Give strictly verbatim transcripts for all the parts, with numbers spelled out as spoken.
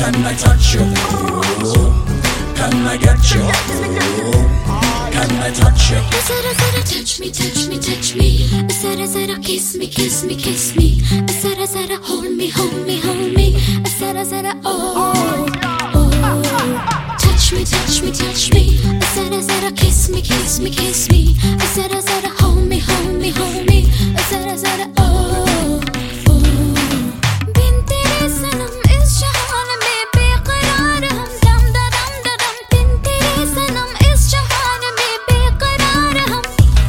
Can I touch you? Can I get you? Can I touch you? Zara zara touch me, touch me, touch me. Zara zara kiss me, kiss me, kiss me. Zara zara hold me, hold me, hold me. Zara zara oh oh. Touch me, touch me, touch me. Zara zara kiss me, kiss me, kiss me. Zara zara hold me, hold me, hold me. Zara zara oh oh. बिन तेरे सनम इस जहान में बेकरार हम दम दा दम दा दम. बिन तेरे सनम इस जहान में बेकरार हम.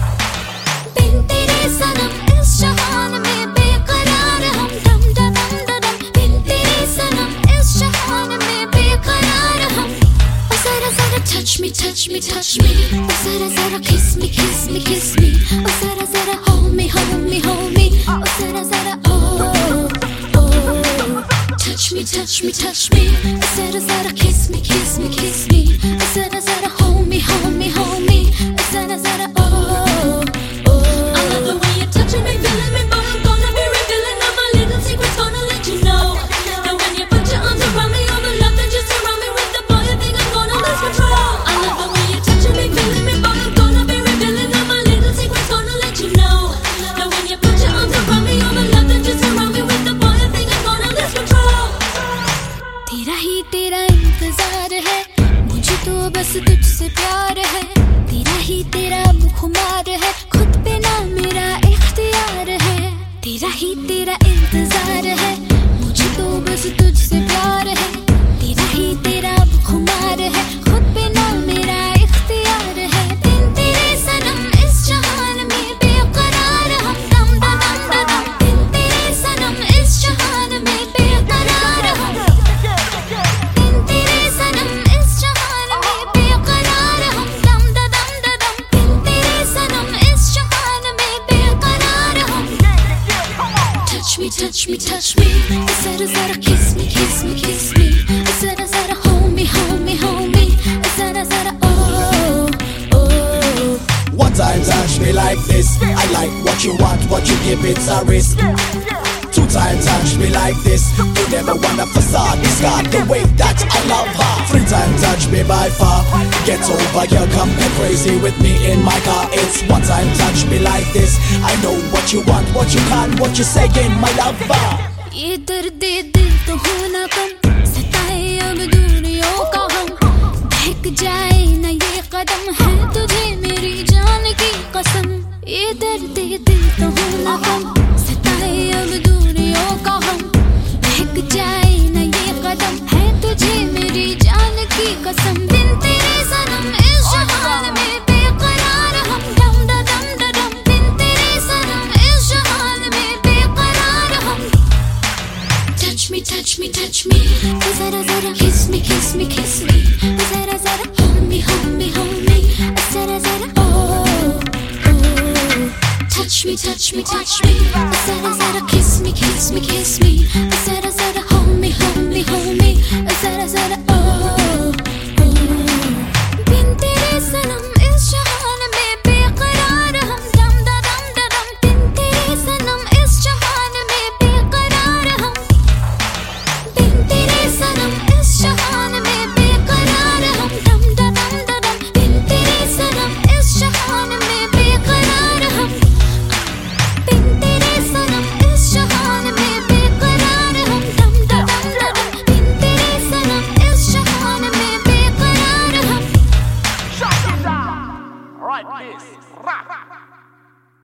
बिन तेरे सनम इस जहान में बेकरार हम दम दा दम दा दम. बिन तेरे सनम इस जहान में बेकरार हम. Zara zara touch me, touch me, touch me. Zara zara kiss me, kiss me, kiss me. Zara zara hold me, hold me, hold me. Zara zara oh oh. Touch me, touch me, touch me. Zara zara kiss me, kiss me, kiss me. Zara zara hold me, hold me, hold me. Zara zara oh oh. I love the way you're touching me, feeling me, but I'm gonna be revealing all my little secrets, gonna let you know. That when you put your arms around me, all the love that just surround me with the boy, I think I'm gonna lose control. I love the way you're touching me, feeling me, but I'm gonna be revealing all my little secrets, gonna let you know. That when you put your arms around me, all the love that just surround me with the boy, I think I'm gonna lose control. तेरा ही तेरा इंतजार है, मुझे तो बस तुझसे प्यार है. तेरा ही तेरा खुमार है, खुद पे ना मेरा इख्तियार है. तेरा ही तेरा इंतजार है, मुझे तो बस तुझसे प्यार है. तेरा ही तेरा खुमार है, खुद पे ना मेरा इख्तियार है. बिन तेरे सनम इस जहान में बेकरार हम दम दा दम दा दम. बिन तेरे सनम इस जहान में बेकरार हम. बिन तेरे सनम इस जहान में बेकरार हम दम दा दम दा दम. बिन तेरे सनम इस जहान में बेकरार हम. Touch me, touch me, touch me. Zara zara kiss me, kiss me, kiss me. Zara zara hold me, hold me, hold me. Zara zara oh oh. One time touch me like this. I like what you want, what you give, it's a risk. Two times touch me like this. You never want a facade, discard the way that I love her. Three times touch me by far. Get over here, come get crazy with me in my car. It's one time touch me like this. I know what you want, what you can't, what you saying, my lover. ये दर्द दिल तो होना कम, सताए अब दूरियों का हम. बहक जाए ना ये कदम, है तुझे मेरी जान की कसम. ये दर्द दिल तो होना कम, सताए अब दूरियों का हम. बहक जाए ना ये कदम, है तुझे मेरी जान की कसम. बिन तेरे सनम इस जहान में बेकरार हम दम दा दम दा दम. बिन तेरे सनम इस जहान में बेकरार हम. Touch me, touch me, touch me. Zara zara kiss me, kiss me, kiss me. Zara zara hold me, hold me, hold me. Zara zara oh oh. Touch me, touch me, touch me. Zara zara kiss me, kiss me, kiss me. Zara